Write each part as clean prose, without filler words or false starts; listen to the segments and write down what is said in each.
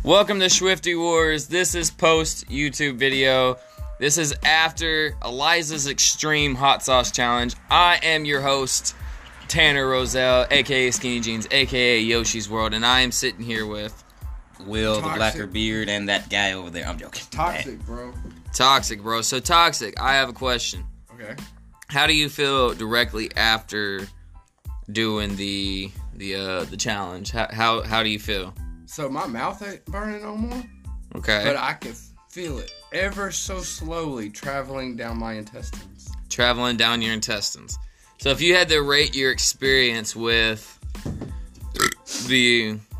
Welcome to Swifty Wars. This is post YouTube video. This is after Eliza's Extreme Hot Sauce Challenge. I am your host, Tanner Roselle, aka Skinny Jeans, aka Yoshi's World, and I am sitting here with Will, Toxic. the blacker beard, and that guy over there. I'm joking. Toxic, bro. Toxic, bro. So Toxic, I have a question. Okay. How do you feel directly after doing the challenge? How do you feel? So my mouth ain't burning no more, Okay. but I can feel it ever so slowly traveling down my intestines. Traveling down your intestines. So if you had to rate your experience with the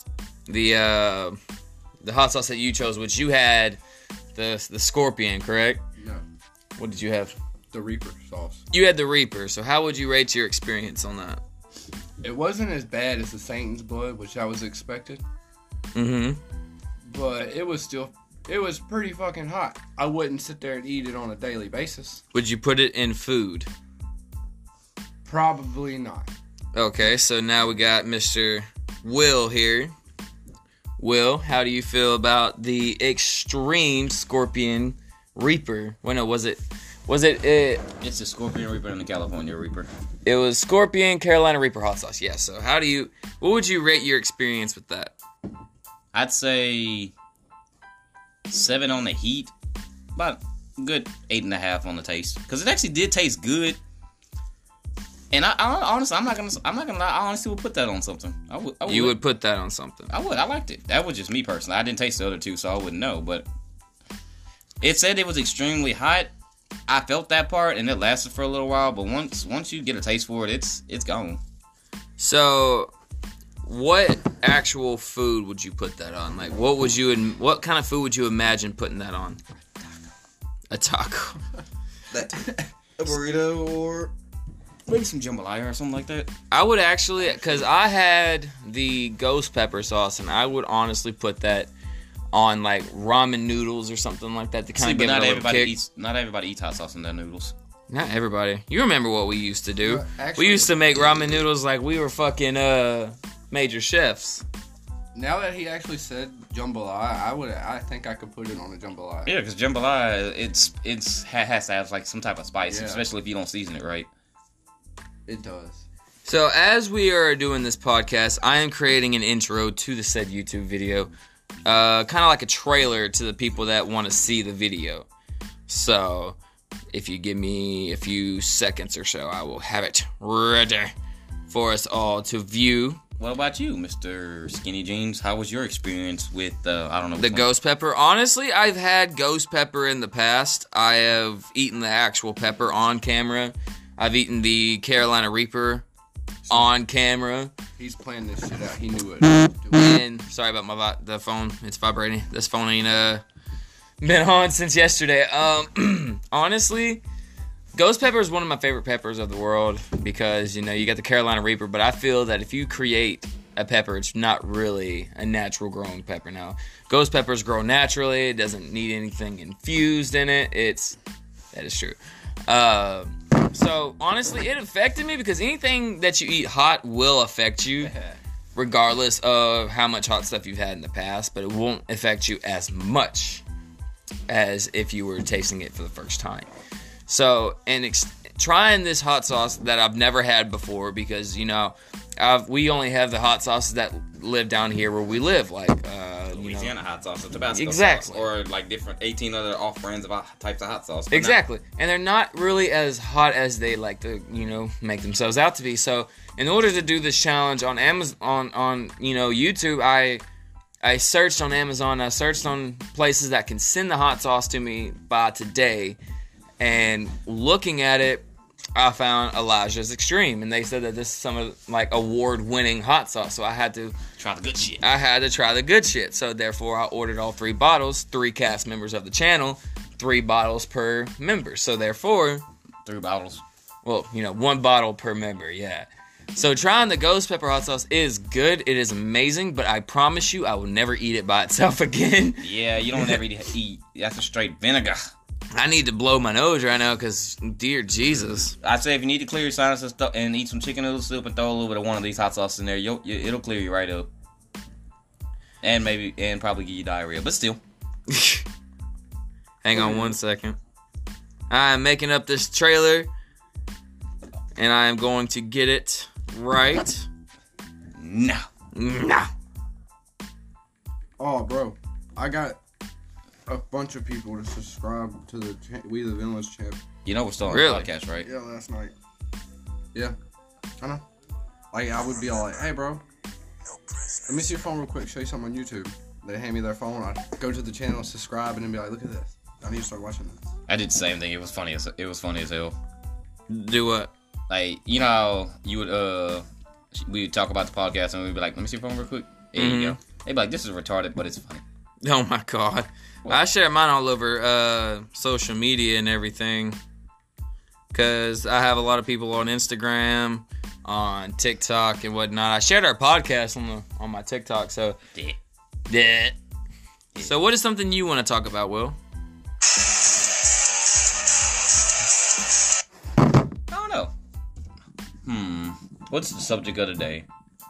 hot sauce that you chose, which you had the Scorpion, correct? No, What did you have? the Reaper sauce. You had the Reaper. So how would you rate your experience on that? It wasn't as bad as the Satan's Blood, which I was expected, Mm-hmm. but it was pretty fucking hot. I wouldn't sit there and eat it on a daily basis. Would you put it in food? Probably not. Okay, so now we got Mr. Will here. Will, how do you feel about the Extreme Scorpion Reaper? Well, no, was it? It's the Scorpion Reaper and the California Reaper. It was Scorpion Carolina Reaper hot sauce. Yeah. So what would you rate your experience with that? I'd say 7 on the heat, about a good 8.5 on the taste, because it actually did taste good. And I honestly, I'm not gonna lie. I honestly would put that on something. I would. You would put that on something. I would. I liked it. That was just me personally. I didn't taste the other two, so I wouldn't know. But it said it was extremely hot. I felt that part, and it lasted for a little while. But once you get a taste for it, it's gone. So, what actual food would you put that on? Like, what kind of food would you imagine putting that on? A taco. A burrito or maybe some jambalaya or something like that. I would actually, because I had the ghost pepper sauce, and I would honestly put that on like ramen noodles or something like that to kind of give it a little kick. Not everybody eats hot sauce in their noodles. Not everybody. You remember what we used to do? Actually, We used to make ramen noodles like we were fucking major chefs. Now that he actually said jambalaya, I think I could put it on a jambalaya. Yeah, because jambalaya, has to have like some type of spice, Yeah. especially if you don't season it right. It does. So as we are doing this podcast, I am creating an intro to the said YouTube video. Kind of like a trailer to the people that want to see the video. So if you give me a few seconds or so, I will have it ready for us all to view. What about you, Mr. Skinny Jeans? How was your experience with The ghost pepper? Honestly, I've had ghost pepper in the past. I have eaten the actual pepper on camera. I've eaten the Carolina Reaper on camera. He's playing this shit out. He knew it. And sorry about the phone. It's vibrating. This phone ain't been on since yesterday. Honestly, ghost pepper is one of my favorite peppers of the world because you got the Carolina Reaper, but I feel that if you create a pepper, it's not really a natural growing pepper. Now, ghost peppers grow naturally. It doesn't need anything infused in it. That is true. So honestly, it affected me because anything that you eat hot will affect you, regardless of how much hot stuff you've had in the past, but it won't affect you as much as if you were tasting it for the first time. So, trying this hot sauce that I've never had before because, we only have the hot sauces that live down here where we live, like, Louisiana hot sauce or Tabasco Exactly. sauce, or like different 18 other off-brands of types of hot sauce. Exactly. And they're not really as hot as they like to, make themselves out to be. So, in order to do this challenge on Amazon, on YouTube, I searched on Amazon. I searched on places that can send the hot sauce to me by today. And looking at it, I found Elijah's Extreme, and they said that this is some of award-winning hot sauce. So I had to Try the good shit. I had to try the good shit. So therefore, I ordered all 3 bottles. 3 cast members of the channel, 3 bottles per member. So therefore, 3 bottles. well, 1 bottle per member. Yeah. So trying the ghost pepper hot sauce is good. It is amazing, but I promise you, I will never eat it by itself again. Yeah, you don't ever eat. That's a straight vinegar. I need to blow my nose right now because, dear Jesus. I'd say if you need to clear your sinuses and eat some chicken noodle soup and throw a little bit of one of these hot sauces in there, it'll clear you right up. and probably give you diarrhea. But still, Hang on 1 second. I am making up this trailer, and I am going to get it right no. now. Oh, bro, I got a bunch of people to subscribe to the We the Villains channel. You know we're still on Really? the podcast, right? Yeah, last night. Yeah, I know. Like, I would be all like, hey, bro, let me see your phone real quick, show you something on YouTube. They hand me their phone, I'd go to the channel, subscribe, and then be like, look at this. I need to start watching this. I did the same thing. It was funny as hell. Do what? Like, you know how you would we would talk about the podcast and we'd be like, let me see your phone real quick. There you go. They'd be like, this is retarded, but it's funny. Oh my god. What? I share mine all over social media and everything. Because I have a lot of people on Instagram, on TikTok and whatnot. I shared our podcast on my TikTok, so yeah. So what is something you want to talk about, Will? I don't know. What's the subject of the day?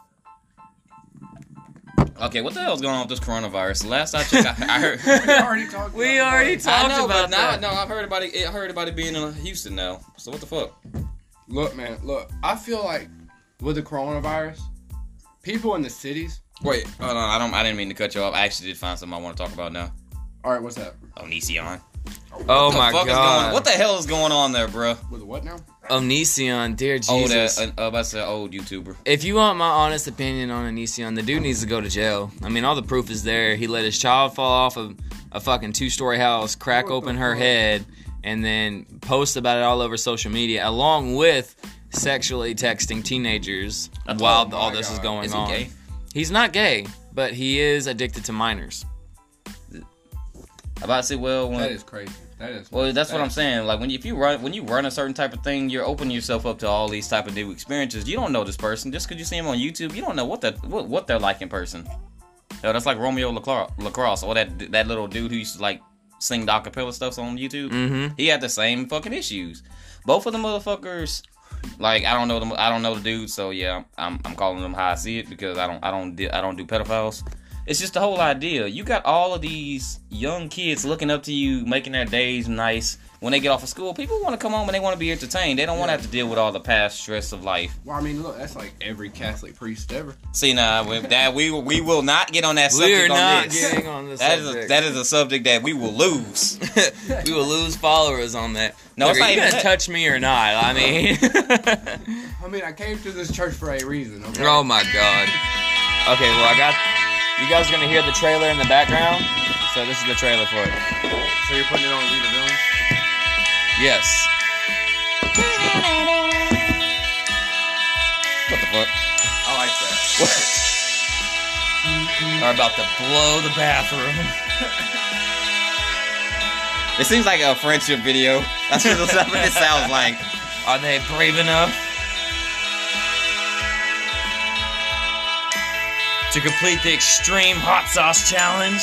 Okay, what the hell's going on with this coronavirus? Last I checked, I heard. We already talked about We already it. talked I know, about but now, that. no, I've heard about it. I heard about it being in Houston now. So what the fuck? Look, man, look. I feel like with the coronavirus, people in the cities. Wait, hold on. I didn't mean to cut you off. I actually did find something I want to talk about now. All right, what's that? Onision. Oh What the my fuck is god. going, what the hell is going on there, bro? With what now? Onision, dear Old, Jesus. about to say old YouTuber. If you want my honest opinion on Onision, the dude needs to go to jail. I mean, all the proof is there. He let his child fall off of a fucking 2-story house, crack What open the her fuck? head, and then post about it all over social media, along with sexually texting teenagers while my all this is God. going Is he on. gay? He's not gay, but he is addicted to minors. About to say, well, when, That is crazy. That is. well, that's what that I'm is- saying. Like when you run a certain type of thing, you're opening yourself up to all these type of new experiences. You don't know this person just because you see him on YouTube. You don't know what they're like in person. Hell, that's like Romeo Lacrosse or that little dude who used to like sing the acapella stuff on YouTube. Mm-hmm. He had the same fucking issues. Both of the motherfuckers. Like I don't know the dude, so yeah, I'm calling them how I see it because I don't do pedophiles. It's just the whole idea. You got all of these young kids looking up to you, making their days nice. When they get off of school, people want to come home and they want to be entertained. They don't want to have to deal with all the past stress of life. Well, I mean, look, that's like every Catholic priest ever. See now, we will not get on that subject. We are on not this. getting on this That subject. is a subject that we will lose. We will lose followers on that. No, Look, it's are not you even gonna that. touch me or not? I mean, I mean, I came to this church for a reason. Okay. oh my god. Okay, well I got. You guys are gonna hear the trailer in the background, so this is the trailer for it. So you're putting it on We the Villains? Yes. What the fuck? I like that. Are about to blow the bathroom. It seems like a friendship video. That's what it sounds like. Are they brave enough to complete the extreme hot sauce challenge?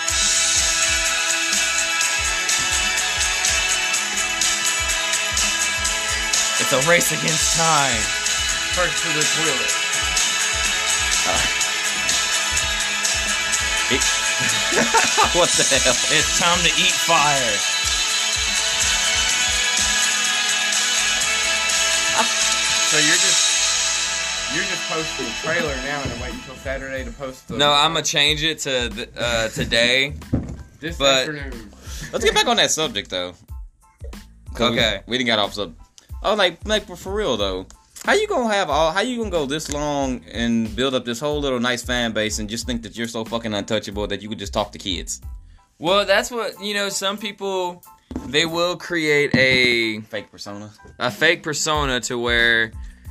It's a race against time. First to the toilet. What the hell? It's time to eat fire. So you're just posting the trailer now and then waiting until Saturday to post the. No, I'm gonna change it to today. This but- afternoon. Let's get back on that subject though. 'Cause Okay. we didn't got off subject. Oh, like for real though. How you gonna go this long and build up this whole little nice fan base and just think that you're so fucking untouchable that you could just talk to kids? Well, that's what, some people, they will create a Fake persona. fake persona to where,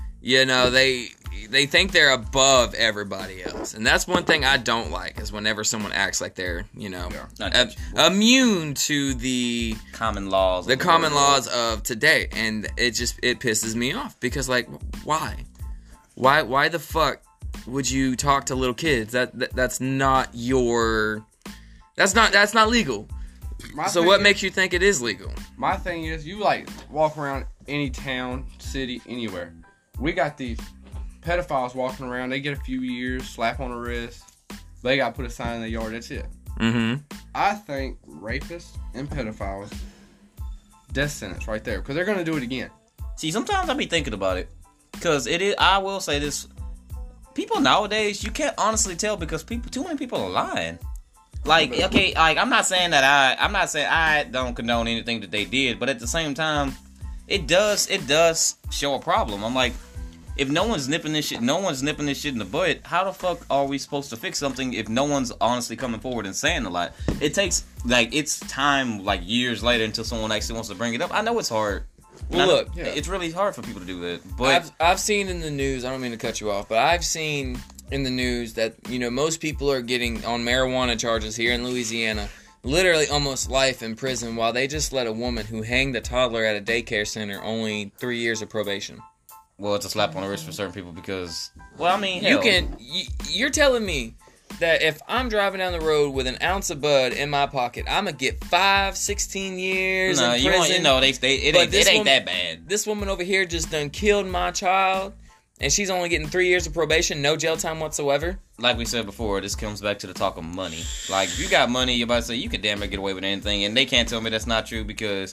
they think they're above everybody else. And that's one thing I don't like, is whenever someone acts like they're, immune to the Common laws. of common world. laws of today. And it pisses me off because, like, why? Why the fuck would you talk to little kids? That's not your... That's not legal. So what makes you think it is legal? My thing is, you like walk around any town, city, anywhere. We got these pedophiles walking around. They get a few years, slap on the wrist. They got to put a sign in the yard. That's it. Mm-hmm. I think rapists and pedophiles, death sentence right there, because they're gonna do it again. See, sometimes I be thinking about it, because it is. I will say this: people nowadays, you can't honestly tell because too many people are lying. Like, okay, like I'm not saying I don't condone anything that they did, but at the same time, it does show a problem. I'm like, if no one's nipping this shit in the butt, how the fuck are we supposed to fix something if no one's honestly coming forward and saying a lot? It takes, like, it's time, like, years later until someone actually wants to bring it up. I know it's hard. Well, look, it's really hard for people to do that. But I've seen in the news, I don't mean to cut you off, but I've seen in the news that, you know, most people are getting on marijuana charges here in Louisiana, literally almost life in prison, while they just let a woman who hanged a toddler at a daycare center only 3 years of probation. Well, it's a slap on the wrist for certain people because, well, I mean, hell. You're telling me that if I'm driving down the road with an ounce of bud in my pocket, I'm going to get 16 years in prison? You know, it ain't that bad. This woman over here just done killed my child, and she's only getting 3 years of probation, no jail time whatsoever? Like we said before, this comes back to the talk of money. Like, if you got money, you're about to say, you can damn near get away with anything, and they can't tell me that's not true because,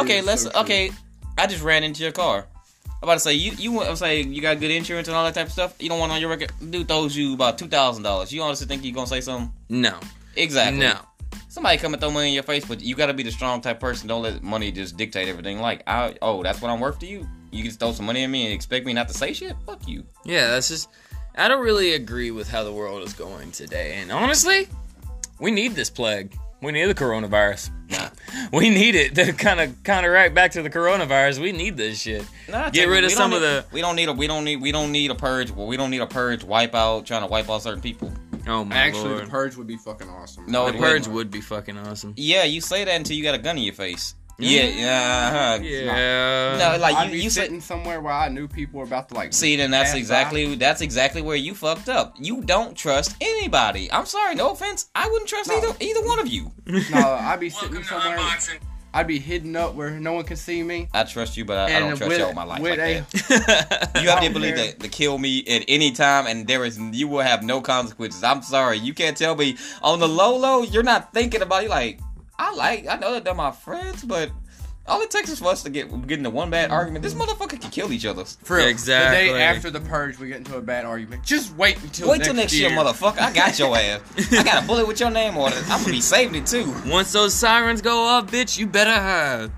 I just ran into your car. I'm about to say, you got good insurance and all that type of stuff. You don't want on your record. Dude throws you about $2,000. You honestly think you're going to say something? No. Exactly. No. Somebody come and throw money in your face, but you got to be the strong type person. Don't let money just dictate everything. Like, that's what I'm worth to you? You can throw some money at me and expect me not to say shit? Fuck you. Yeah, that's just... I don't really agree with how the world is going today. And honestly, we need this plague. We need the coronavirus. We need it to kind of counteract back to the coronavirus. We need this shit. Get rid of some of the. We don't need a purge. Well, we don't need a purge wipeout trying to wipe out certain people. Oh my Lord. the purge would be fucking awesome. No, the purge would be fucking awesome. Yeah, you say that until you got a gun in your face. Yeah. No, like I'd be you sitting somewhere where I knew people were about to like. See, then that's exactly where you fucked up. You don't trust anybody. I'm sorry, no offense. I wouldn't trust either one of you. No, I'd be sitting somewhere. I'd be hidden up where no one can see me. I trust you, but I don't trust y'all with my life like that. You have the ability to kill me at any time, and you will have no consequences. I'm sorry, you can't tell me on the low. You're not thinking about it. Like I know that they're my friends, but all it takes is for us to get into one bad argument. This motherfucker can kill each other. For real. Exactly. The day after the purge, we get into a bad argument. Just wait till next year, motherfucker. I got your ass. I got a bullet with your name on it. I'm gonna be saving it too. Once those sirens go off, bitch, you better hide.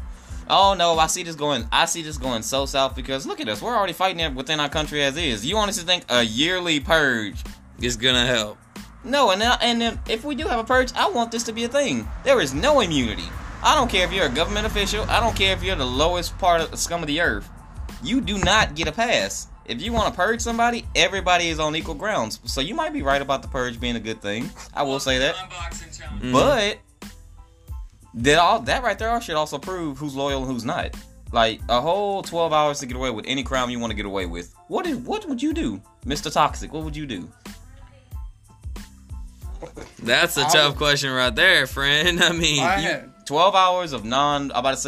Oh no, I see this going so south because look at us. We're already fighting it within our country as is. You honestly think a yearly purge is gonna help? No, and then if we do have a purge, I want this to be a thing. There is no immunity. I don't care if you're a government official. I don't care if you're the lowest part of the scum of the earth. You do not get a pass. If you want to purge somebody, everybody is on equal grounds. So you might be right about the purge being a good thing. I will say that. But that right there should also prove who's loyal and who's not. Like a whole 12 hours to get away with any crime you want to get away with. What would you do, Mr. Toxic? What would you do? That's a tough question right there, friend. I mean, 12 hours of being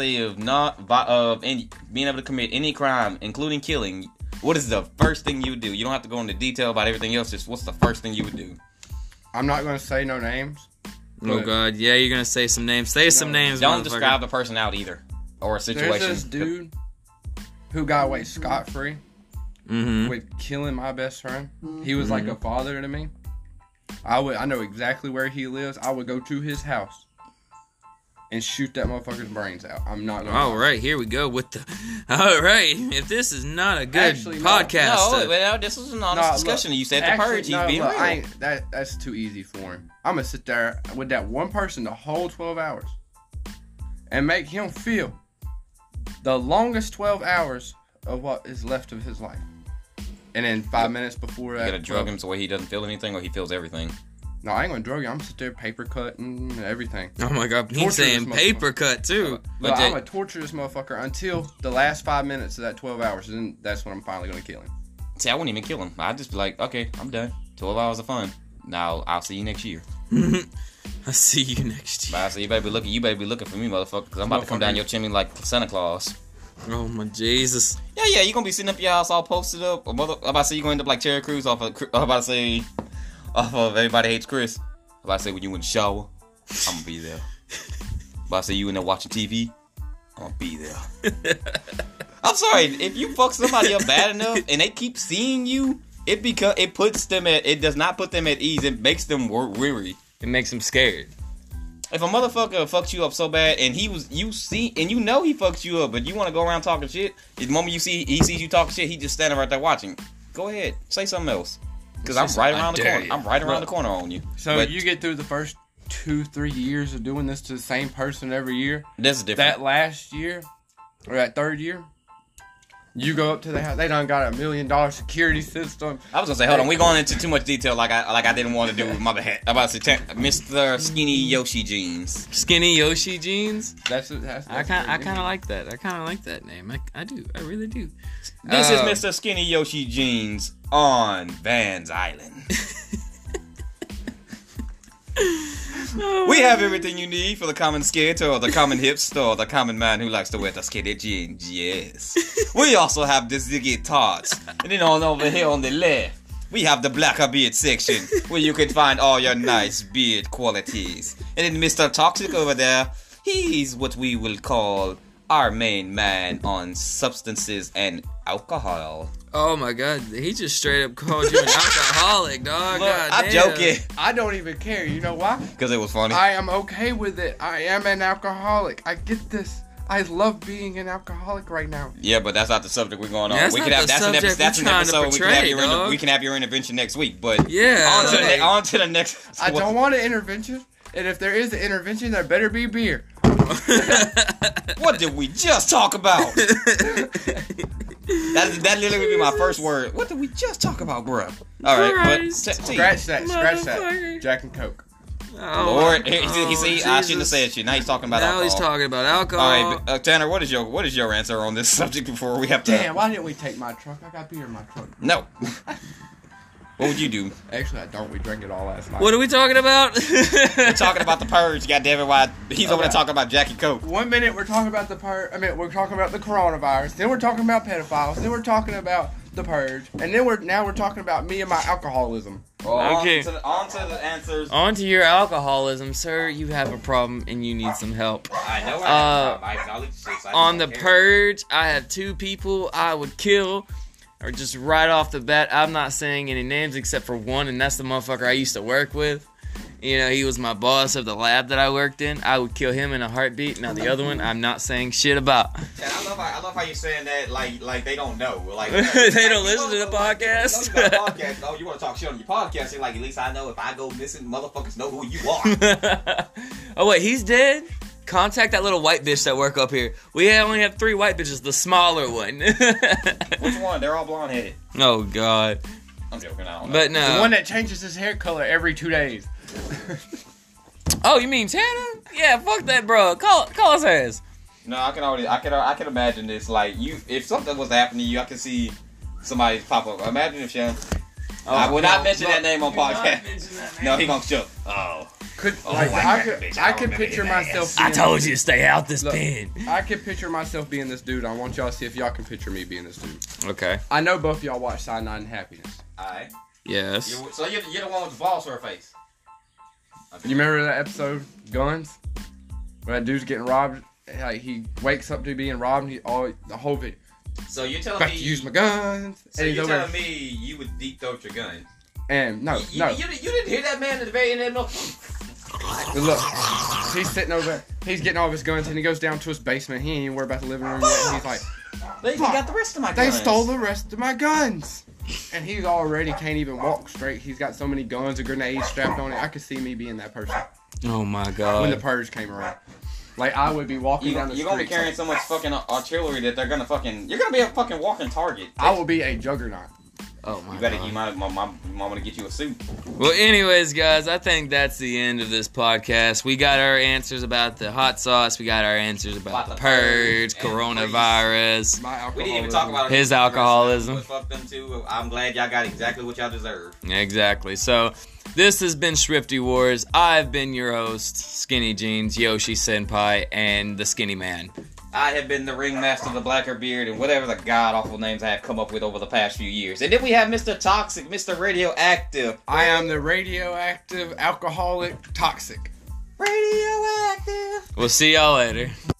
able to commit any crime, including killing. What is the first thing you would do? You don't have to go into detail about everything else. Just what's the first thing you would do? I'm not going to say no names. Oh God, yeah, you're gonna say some names. Say some names. Don't describe the person out either, or a situation. There's this dude who got away scot-free with killing my best friend. He was like a father to me. I know exactly where he lives. I would go to his house and shoot that motherfucker's brains out. I'm not gonna. All right, here we go with the. All right, if this is not a good podcast, no, this is an honest discussion. Look, you said the purge. He's being real. That's too easy for him. I'm gonna sit there with that one person the whole 12 hours and make him feel the longest 12 hours of what is left of his life. And then 5 minutes before that, you gotta drug him so he doesn't feel anything, or he feels everything. No, I ain't gonna drug you. I'm gonna sit there paper cutting and everything. Oh my God, he's saying paper cut too. But I'm gonna torture this motherfucker until the last 5 minutes of that 12 hours, and then that's when I'm finally gonna kill him. See, I wouldn't even kill him. I'd just be like, okay, I'm done. 12 hours of fun. Now I'll see you next year. I'll see you next year. Bye. So you better be looking for me, motherfucker, because I'm about to come down your chimney like Santa Claus. Oh my Jesus. Yeah, you gonna be sitting up your house all posted up. I'm about to say you gonna end up like Terry Crews I'm about to say, off of Everybody Hates Chris. If I say when you in the shower, I'm gonna be there. If I say you in there watching TV, I'm gonna be there. I'm sorry, if you fuck somebody up bad enough and they keep seeing you, it does not put them at ease. It makes them weary. It makes them scared. If a motherfucker fucks you up so bad and you know he fucks you up, but you want to go around talking shit, the moment he sees you talking shit, he just standing right there watching. Go ahead, say something else. Because I'm right around the corner. I'm right around the corner on you. So you get through the first 2-3 years of doing this to the same person every year. This is different. That last year, or that third year, you go up to the house. They done got $1 million security system. I was gonna say, hold on, we going into too much detail like I didn't want to do with my bad. I'm about to say Mr. Skinny Yoshi Jeans. Skinny Yoshi Jeans. That's I kind of like that. I kind of like that name. I do. I really do. This is Mr. Skinny Yoshi Jeans on Vans Island. We have everything you need for the common skater or the common hipster or the common man who likes to wear the skinny jeans, yes. We also have the Ziggy Tots. And then over here on the left, we have the Blacker Beard section where you can find all your nice beard qualities. And then Mr. Toxic over there, he's what we will call our main man on substances and alcohol. Oh my god, he just straight up called you an alcoholic, dog. Look, God I'm damn. joking. I don't even care. You know why? Because it was funny. I am okay with it. I am an alcoholic. I get this. I love being an alcoholic right now. Yeah, but that's not the subject we're going on. That's not the subject that's an we're trying episode. to portray, We can have your intervention next week. But Yeah. on to the next. I don't want an intervention. And if there is an intervention, there better be beer. What did we just talk about? That literally would be my first word. What did we just talk about, bruh? All right, but Scratch that. Jack and Coke. Oh, Lord, he see, I shouldn't have said shit. Now he's talking about now alcohol. he's talking about alcohol. All right, Tanner, what is your answer on this subject before we have to? Damn, why didn't we take my truck? I got beer in my truck. No. What would you do? Actually, I don't. We drank it all last night. What are we talking about? We're talking about the purge. Goddammit, why he's over there talking about Jack and Coke. 1 minute we're talking about the purge. We're talking about the coronavirus. Then we're talking about pedophiles. Then we're talking about the purge. And then we're talking about me and my alcoholism. Okay. On to the answers. On to your alcoholism, sir. You have a problem and you need some help. I know. I acknowledge this. On the purge, I have 2 people I would kill. Or just right off the bat, I'm not saying any names except for one, and that's the motherfucker I used to work with. You know, he was my boss of the lab that I worked in. I would kill him in a heartbeat. Now the other one, I'm not saying shit about. Yeah, I love how you're saying that like they don't know. Like they don't listen to the podcast. You got a podcast. Oh, you want to talk shit on your podcast? You're like, at least I know if I go missing, motherfuckers know who you are. Oh wait, he's dead? Contact that little white bitch that work up here. We only have 3 white bitches, the smaller one. Which one? They're all blonde headed. Oh god. I'm joking. I don't know. But no. The one that changes his hair color every 2 days. Oh, you mean Tanner? Yeah, fuck that, bro. Call his ass. No, I can imagine this. Like if something was happening to you, I can see somebody pop up. Imagine if Shannon. I will not mention that name on podcast. No, he gonna show. Oh. I could picture myself. I told you to stay out this pen. I could picture myself being this dude. I want y'all to see if y'all can picture me being this dude. Okay. I know both y'all watch Cyanide and Happiness. Alright. Yes. So you're the one with the balls to her face. You remember that episode, Guns? Where that dude's getting robbed? Like he wakes up to being robbed. And the whole video. So you're telling Got me to use my guns. So and you're telling me you would deep throat your gun? And no. You didn't hear that man at the very end of Look, he's sitting over there. He's getting all of his guns, and he goes down to his basement. He ain't even worried about the living room yet. And he's like, they got the rest of my They guns. stole the rest of my guns. And he already can't even walk straight. He's got so many guns and grenades strapped on it. I could see me being that person Oh my god. when the purge came around. Like, I would be walking down the street. You're gonna be carrying so much fucking artillery that they're gonna fucking. You're gonna be a fucking walking target. I will be a juggernaut. Oh my You might want to get you a suit. Well, anyways, guys, I think that's the end of this podcast. We got our answers about the hot sauce. We got our answers about the purge, coronavirus. My alcoholism. We didn't even talk about his alcoholism. Fuck them too. I'm glad y'all got exactly what y'all deserve. Exactly. So, this has been Shrifty Wars. I've been your host, Skinny Jeans, Yoshi Senpai, and the Skinny Man. I have been the ringmaster of the Blacker Beard and whatever the god awful names I have come up with over the past few years. And then we have Mr. Toxic, Mr. Radioactive. I am the radioactive, alcoholic, toxic. Radioactive. We'll see y'all later.